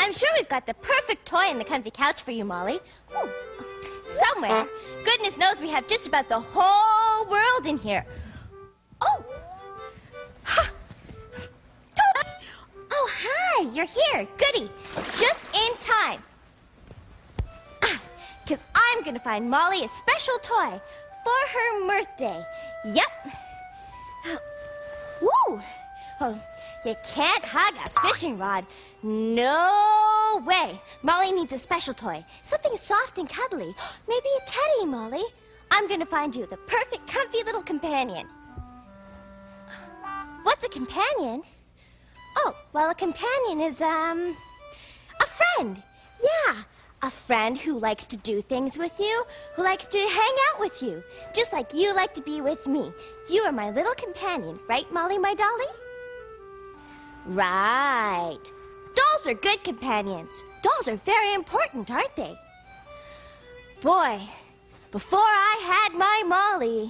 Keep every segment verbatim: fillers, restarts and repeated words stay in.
I'm sure we've got the perfect toy in the comfy couch for you, Molly. Ooh. Somewhere. Goodness knows we have just about the whole world in here. Oh! Huh. Oh, hi! You're here. Goody. Just in time. Because I'm going to find Molly a special toy for her birthday. Yep. Woo! Oh, you can't hug a fishing rod. No way. Molly needs a special toy. Something soft and cuddly. Maybe a teddy, Molly. I'm going to find you the perfect, comfy little companion. What's a companion? Oh, well, a companion is, um, a friend. Yeah, a friend who likes to do things with you, who likes to hang out with you, just like you like to be with me. You are my little companion, right, Molly, my dolly? Right. Dolls are good companions. Dolls are very important, aren't they? Boy, before I had my Molly,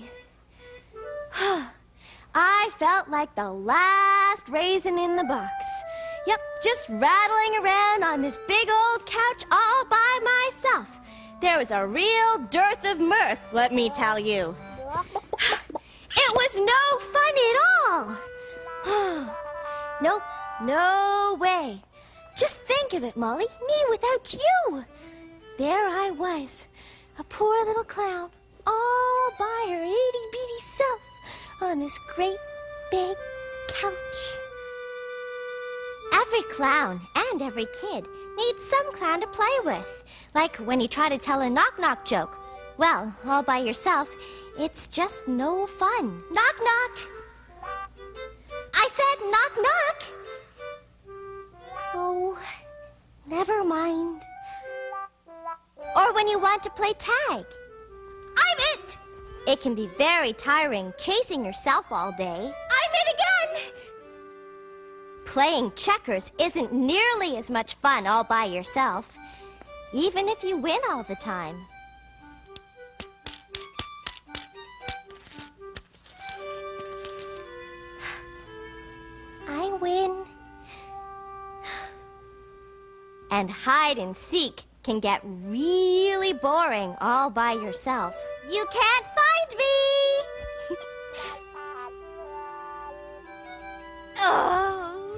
I felt like the last raisin in the box. Yep, just rattling around on this big old couch all by myself. There was a real dearth of mirth, let me tell you. It was no fun at all. Nope, no way. Just think of it, Molly, me without you. There I was, a poor little clown, all by her itty-bitty self on this great big couch. Every clown and every kid needs some clown to play with. Like when you try to tell a knock-knock joke. Well, all by yourself, it's just no fun. Knock-knock! I said knock-knock! Oh, never mind. Or when you want to play tag. I'm it! It can be very tiring chasing yourself all day. I'm it again! Playing checkers isn't nearly as much fun all by yourself, even if you win all the time. I win. And hide and seek can get really boring all by yourself. You can't find me! Oh.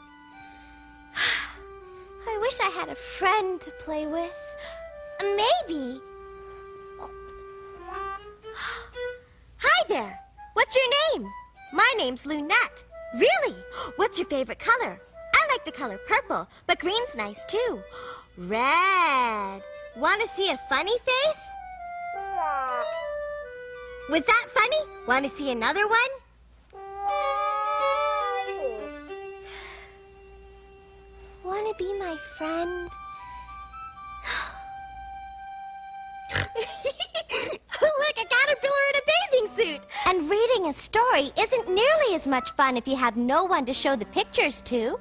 I wish I had a friend to play with. Maybe. Hi there. What's your name? My name's Lunette. Really? What's your favorite color? I like the color purple, but green's nice too. Red. Want to see a funny face? Was that funny? Want to see another one? Want to be my friend? Look, a caterpillar in a bathing suit! And reading a story isn't nearly as much fun if you have no one to show the pictures to.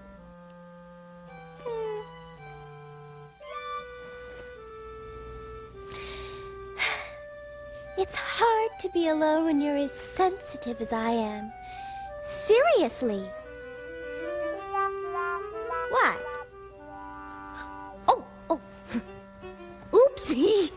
It's hard to be alone when you're as sensitive as I am. Seriously. What? Oh, oh. Oopsie.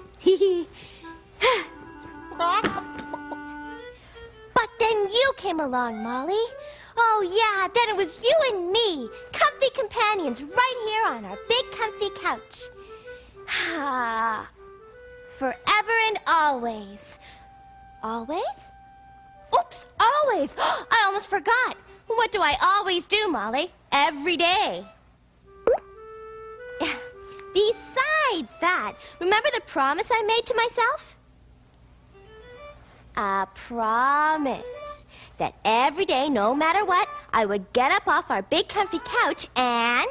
But then you came along, Molly. Oh, yeah, then it was you and me, comfy companions right here on our big comfy couch. Ah. Forever and always. Always? Oops, always. I almost forgot. What do I always do, Molly? Every day. Besides that, remember the promise I made to myself? A promise that every day, no matter what, I would get up off our big comfy couch and...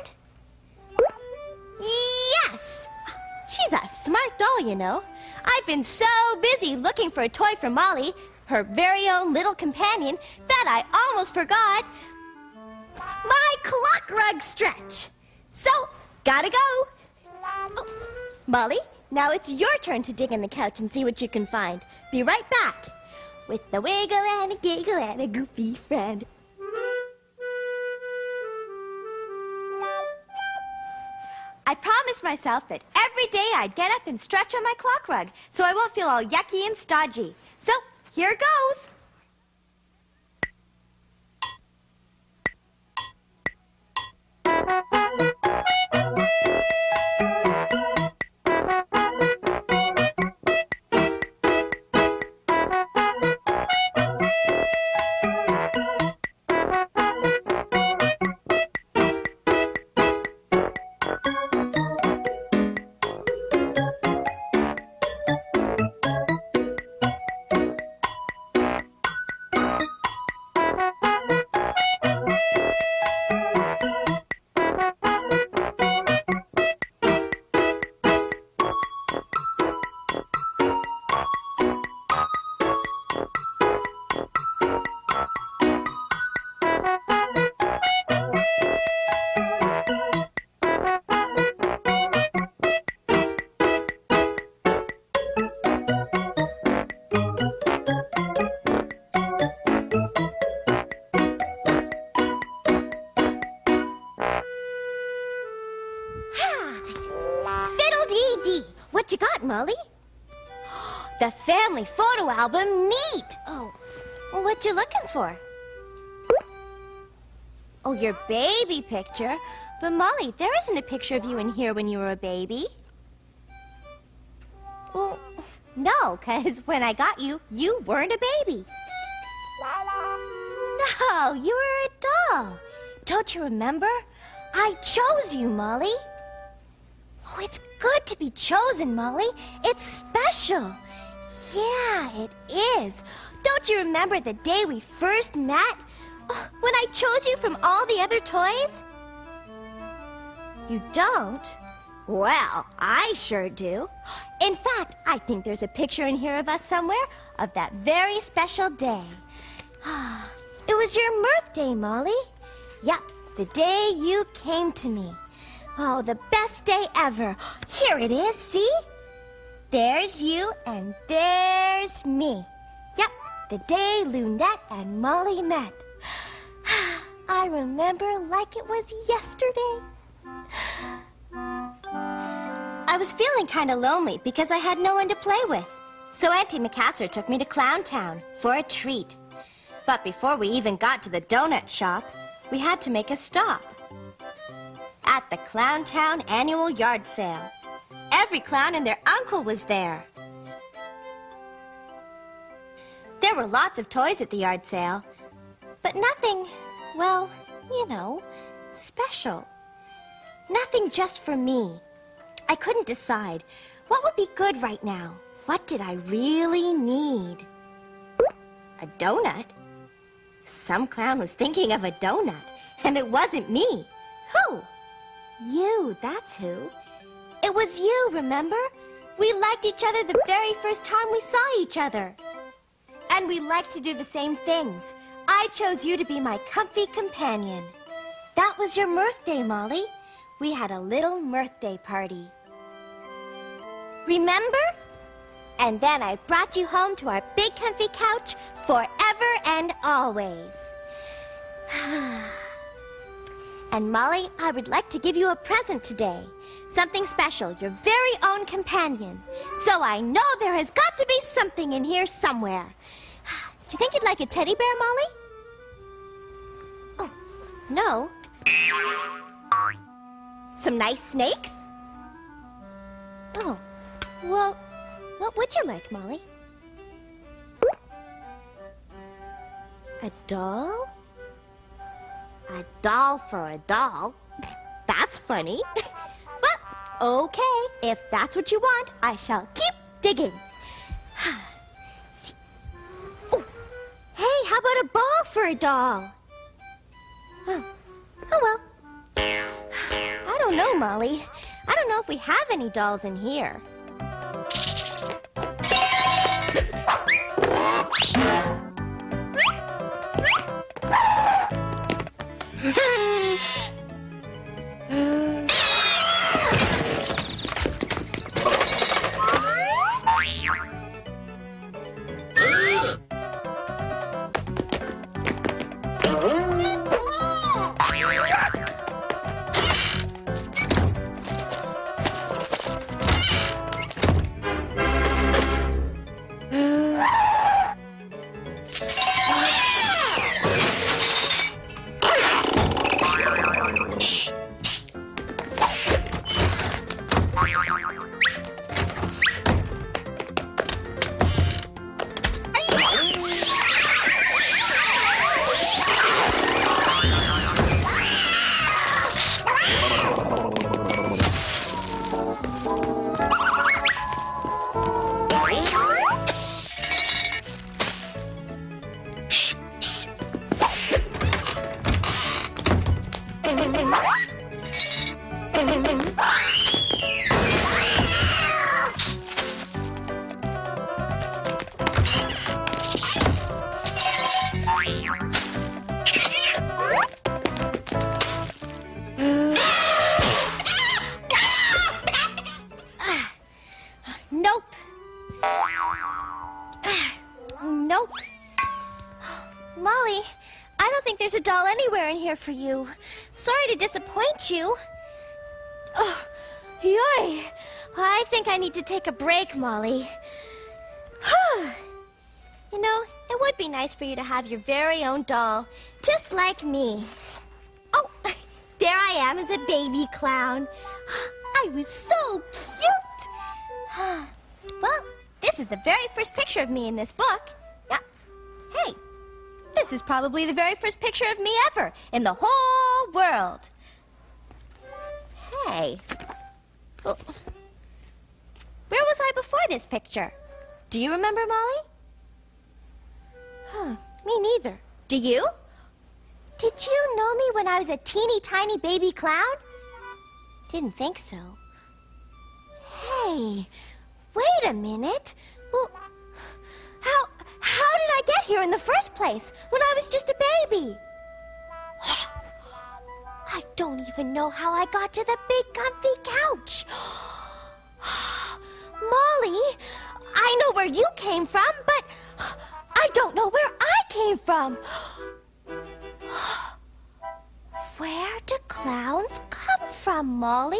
Yes! She's a smart doll, you know. I've been so busy looking for a toy for Molly, her very own little companion, that I almost forgot my clock rug stretch. So, gotta go. Oh, Molly, now it's your turn to dig in the couch and see what you can find. Be right back. With a wiggle and a giggle and a goofy friend. I promised myself that every day I'd get up and stretch on my clock rug so I won't feel all yucky and stodgy. So, here goes. Fiddle-dee-dee. What you got, Molly? The family photo album. Neat. Oh, well, what you looking for? Oh, your baby picture. But, Molly, there isn't a picture of you in here when you were a baby. Well, no, because when I got you, you weren't a baby. No, you were a doll. Don't you remember? I chose you, Molly. Oh, it's good to be chosen, Molly. It's special. Yeah, it is. Don't you remember the day we first met? Oh, when I chose you from all the other toys? You don't? Well, I sure do. In fact, I think there's a picture in here of us somewhere of that very special day. It was your birthday, Molly. Yep, the day you came to me. Oh, the best day ever. Here it is, see? There's you and there's me. Yep, the day Lunette and Molly met. I remember like it was yesterday. I was feeling kind of lonely because I had no one to play with. So Auntie Macassar took me to Clown Town for a treat. But before we even got to the donut shop, we had to make a stop. At the Clown Town annual yard sale. Every clown and their uncle was there. There were lots of toys at the yard sale, but nothing, well, you know, special. Nothing just for me. I couldn't decide what would be good right now. What did I really need? A donut? Some clown was thinking of a donut, and it wasn't me. Who? You, that's who. It was you, remember? We liked each other the very first time we saw each other. And we liked to do the same things. I chose you to be my comfy companion. That was your birthday, Molly. We had a little birthday party. Remember? And then I brought you home to our big comfy couch forever and always. And Molly, I would like to give you a present today. Something special, your very own companion. So I know there has got to be something in here somewhere. Do you think you'd like a teddy bear, Molly? Oh, no. Some nice snakes? Oh, well, what would you like, Molly? A doll? A doll for a doll? That's funny. But, okay, if that's what you want, I shall keep digging. Oh, hey, how about a ball for a doll? Oh, oh well. I don't know, Molly. I don't know if we have any dolls in here. Nope. Nope. Molly, I don't think there's a doll anywhere in here for you. Sorry to disappoint you. Oh, yoy. I think I need to take a break, Molly. You know, it would be nice for you to have your very own doll, just like me. Oh, there I am as a baby clown. I was so cute. Well, this is the very first picture of me in this book. Yeah. Hey, this is probably the very first picture of me ever in the whole world. Hey. Oh. Where was I before this picture? Do you remember, Molly? Huh, me neither. Do you? Did you know me when I was a teeny tiny baby clown? Didn't think so. Hey, wait a minute. Well, how, how did I get here in the first place when I was just a baby? I don't even know how I got to the big comfy couch. Molly, I know where you came from, but I don't know where I came from. Where do clowns come from, Molly?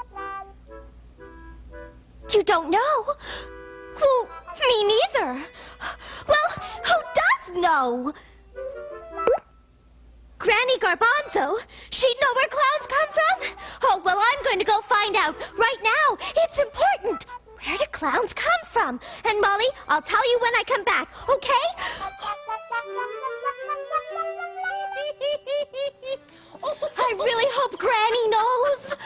You don't know? Well, me neither. Well, who does know? Granny Garbanzo, she'd know where clowns come from? Oh, well, I'm going to go find out right now. It's important. Where do clowns come from? And Molly, I'll tell you when I come back, okay? I really hope Granny knows.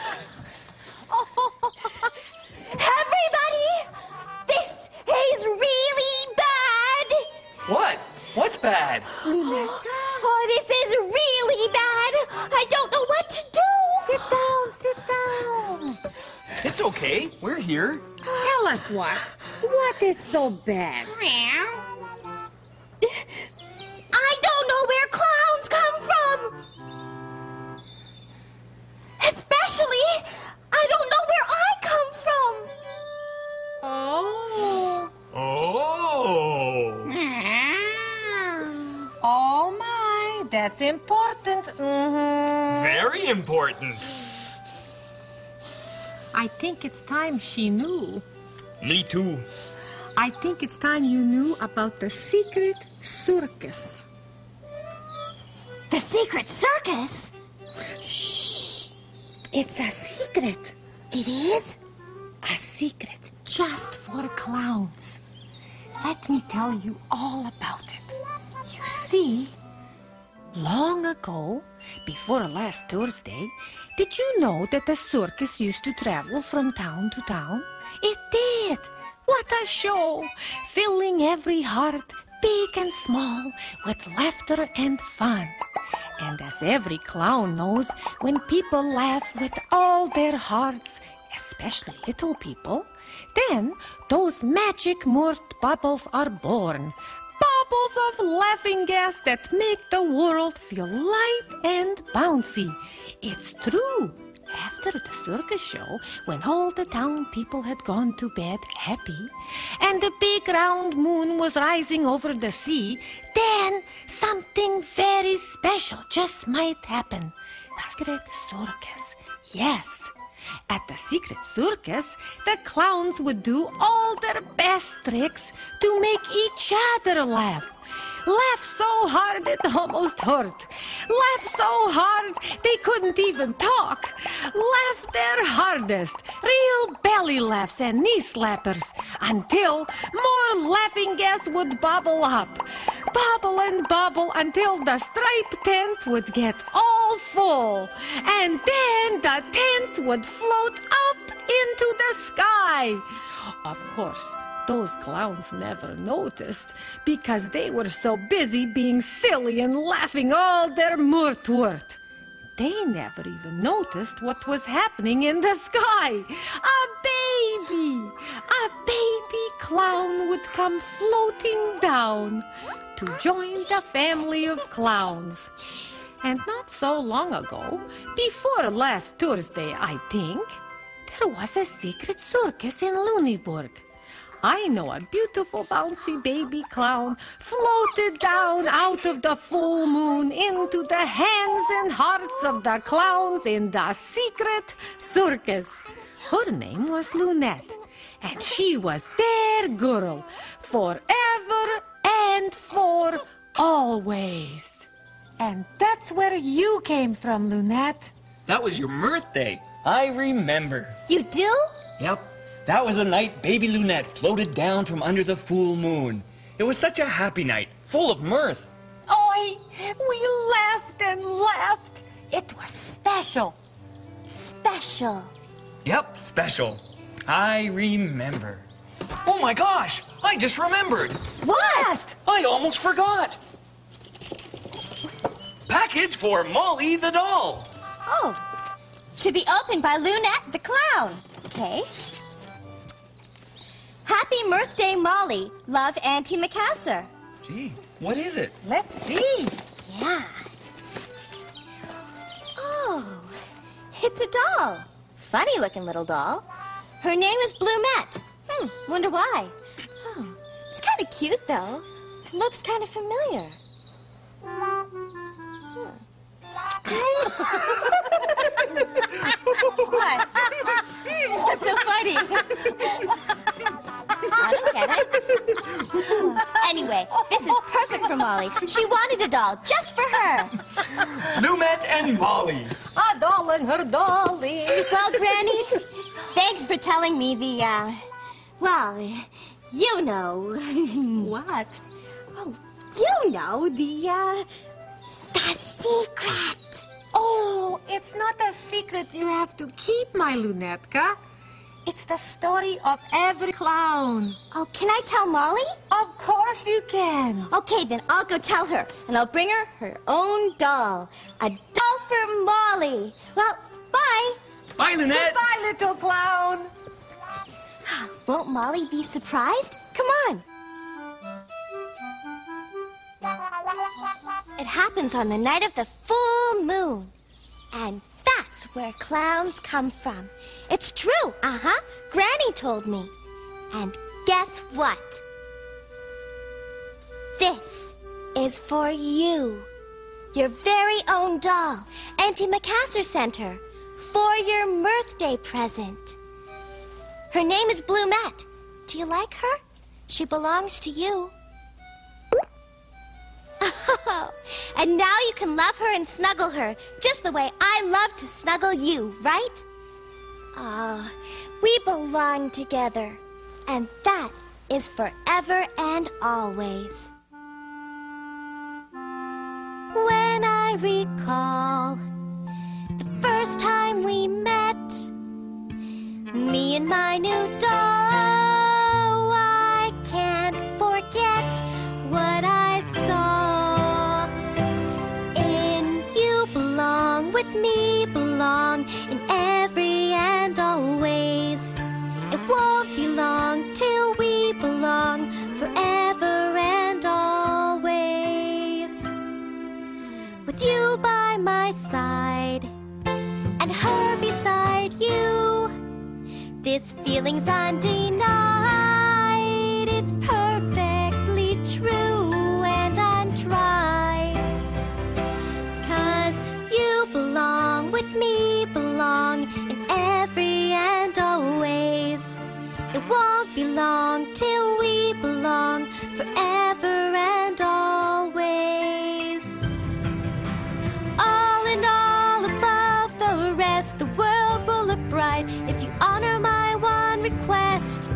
Everybody, this is really bad. What? What's bad? Oh, this is really bad. I don't know what to do. Sit down, sit down. It's okay. We're here. Tell us what. What is so bad? I don't know where clowns come from. Especially, I don't know where I come from. Oh. Oh. Oh, my. That's important. Mm-hmm. Very important. I think it's time she knew. Me too. I think it's time you knew about the secret circus. The secret circus? Shh. It's a secret. It is? A secret just for clowns. Let me tell you all about it. You see, long ago, before last Thursday, did you know that the circus used to travel from town to town? It did. What a show! Filling every heart, big and small, with laughter and fun. And as every clown knows, when people laugh with all their hearts, especially little people, then those magic Murt bubbles are born. Bubbles of laughing gas that make the world feel light and bouncy. It's true. After the circus show, when all the town people had gone to bed happy, and the big round moon was rising over the sea, then something very special just might happen. The secret circus. Yes. At the secret circus, the clowns would do all their best tricks to make each other laugh. Laugh so hard it almost hurt. Laugh so hard they couldn't even talk. Laugh their hardest. Real belly laughs and knee slappers. Until more laughing gas would bubble up. Bubble and bubble until the striped tent would get all full. And then the tent would float up into the sky. Of course, those clowns never noticed because they were so busy being silly and laughing all their Murtwurt. they never even noticed what was happening in the sky. A baby! A baby clown would come floating down to join the family of clowns. And not so long ago, before last Thursday, I think, there was a secret circus in Looneyburg. I know a beautiful bouncy baby clown floated down out of the full moon into the hands and hearts of the clowns in the secret circus. Her name was Lunette, and she was their girl forever and for always. And that's where you came from, Lunette. That was your birthday. I remember. You do? Yep. That was the night baby Lunette floated down from under the full moon. It was such a happy night, full of mirth. Oi! We laughed and laughed. It was special. Special. Yep, special. I remember. Oh my gosh! I just remembered. What? I almost forgot. Package for Molly the doll. Oh, to be opened by Lunette the clown. Okay. Happy birthday, Molly. Love, Auntie Macassar. Gee, what is it? Let's see. Yeah. Oh, it's a doll. Funny looking little doll. Her name is Blumette. Hmm, wonder why. Oh, she's kind of cute, though. Looks kind of familiar. Huh. What? What's so funny? I don't get it. Anyway, this is perfect for Molly. She wanted a doll just for her. Blumette and Molly. A doll and her dolly. Well, Granny, thanks for telling me the, uh, well, you know. What? Oh, you know, the, uh, the secret. Oh, it's not a secret you have to keep, my Lunetka. It's the story of every clown. Oh, can I tell Molly? Of course you can. Okay, then I'll go tell her, and I'll bring her her own doll. A doll for Molly. Well, bye. Bye, Lunette. Goodbye, little clown. Won't Molly be surprised? Come on. It happens on the night of the full moon. And that's where clowns come from. It's true, uh-huh. Granny told me. And guess what? This is for you. Your very own doll. Auntie Macassar sent her for your birthday present. Her name is Blumette. Do you like her? She belongs to you. Oh, and now you can love her and snuggle her, just the way I love to snuggle you, right? Oh, we belong together, and that is forever and always. When I recall the first time we met, me and my new doll, I can't forget what I saw. With me belong in every and always. It won't be long till we belong forever and always. With you by my side and her beside you, this feeling's undenied. It's perfectly true and untried. 'Cause you belong with me, belong in every and always. It won't be long till we belong forever and always. All in all, above the rest, the world will look bright if you honor my one request.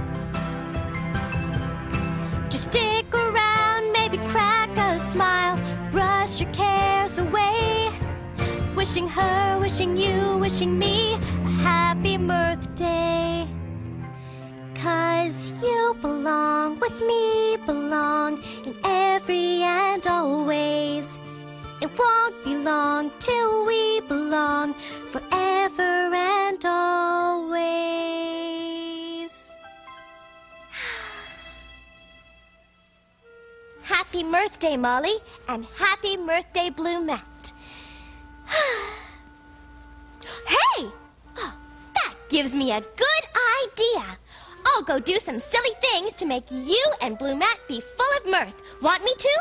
Just stick around, maybe crack a smile, brush your cares away. Wishing her, wishing you, wishing me a happy birthday. 'Cause you belong with me, belong in every and always. It won't be long till we belong forever and always. Happy Mirth Day, Molly, and happy Mirth Day, Blue Matt. Hey! Oh, that gives me a good idea. I'll go do some silly things to make you and Blue Matt be full of mirth. Want me to?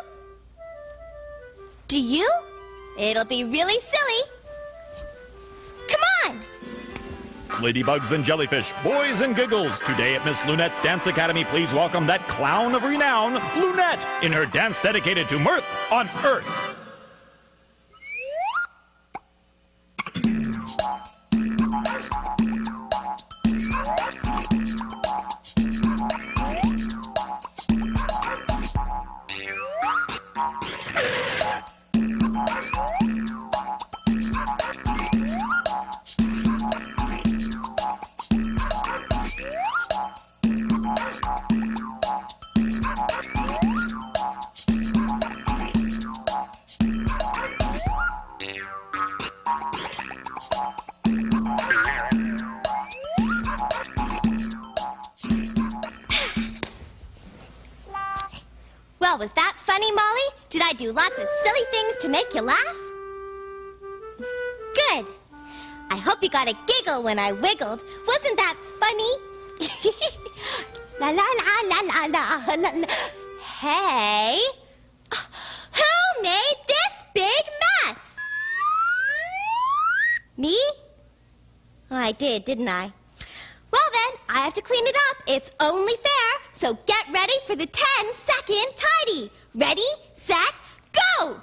Do you? It'll be really silly. Come on! Ladybugs and jellyfish, boys and giggles. Today at Miss Lunette's Dance Academy, please welcome that clown of renown, Lunette, in her dance dedicated to mirth on Earth. Well, was that funny, Molly? Did I do lots of silly things to make you laugh? Good. I hope you got a giggle when I wiggled. Wasn't that funny? La la la la la la la la. Hey, who made this big mess? Me? I did, didn't I? Well then, I have to clean it up. It's only fair. So get ready for the ten second tidy. Ready, set, go!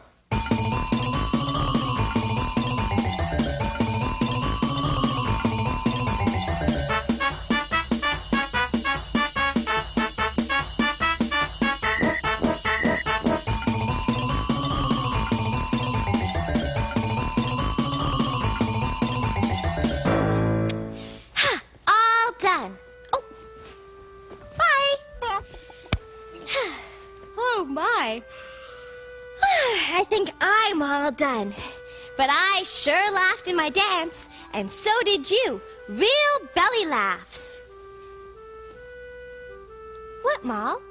All done. Oh, bye. Oh, my. I think I'm all done. But I sure laughed in my dance, and so did you. Real belly laughs. What, Moll?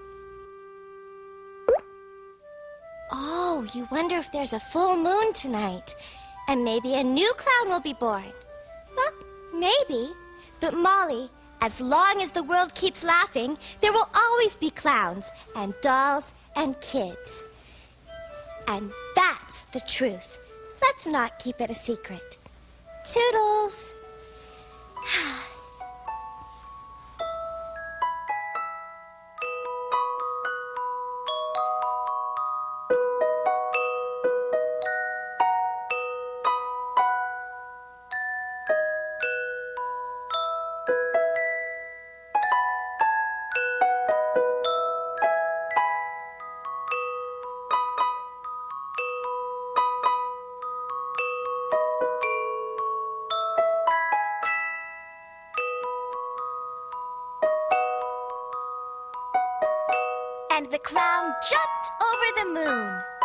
Oh, you wonder if there's a full moon tonight, and maybe a new clown will be born. Well, maybe. But Molly, as long as the world keeps laughing, there will always be clowns and dolls and kids. And that's the truth. Let's not keep it a secret. Toodles. And the clown jumped over the moon.